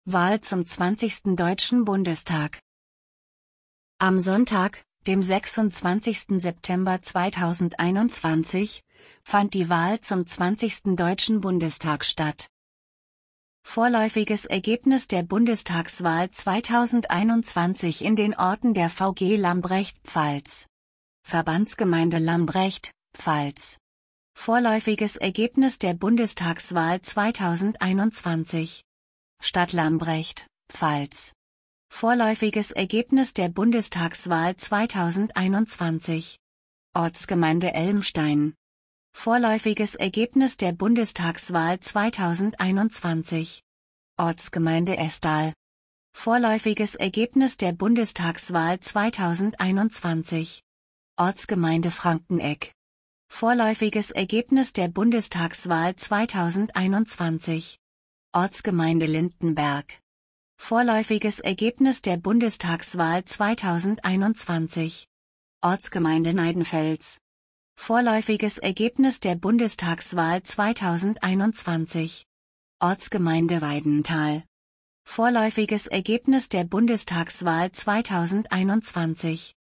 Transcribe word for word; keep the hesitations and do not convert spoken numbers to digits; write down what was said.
Wahl zum zwanzigsten Deutschen Bundestag. Am Sonntag, dem sechsundzwanzigsten September zweitausendeinundzwanzig, fand die Wahl zum zwanzigsten Deutschen Bundestag statt. Vorläufiges Ergebnis der Bundestagswahl zweitausendeinundzwanzig in den Orten der V G Lambrecht, Pfalz. Verbandsgemeinde Lambrecht, Pfalz. Vorläufiges Ergebnis der Bundestagswahl zweitausendeinundzwanzig. Stadt Lambrecht, Pfalz. Vorläufiges Ergebnis der Bundestagswahl zweitausendeinundzwanzig. Ortsgemeinde Elmstein. Vorläufiges Ergebnis der Bundestagswahl zweitausendeinundzwanzig. Ortsgemeinde Estal. Vorläufiges Ergebnis der Bundestagswahl zweitausendeinundzwanzig. Ortsgemeinde Frankeneck. Vorläufiges Ergebnis der Bundestagswahl zweitausendeinundzwanzig. Ortsgemeinde Lindenberg. Vorläufiges Ergebnis der Bundestagswahl zweitausendeinundzwanzig. Ortsgemeinde Neidenfels. Vorläufiges Ergebnis der Bundestagswahl zweitausendeinundzwanzig. Ortsgemeinde Weidenthal. Vorläufiges Ergebnis der Bundestagswahl zweitausendeinundzwanzig.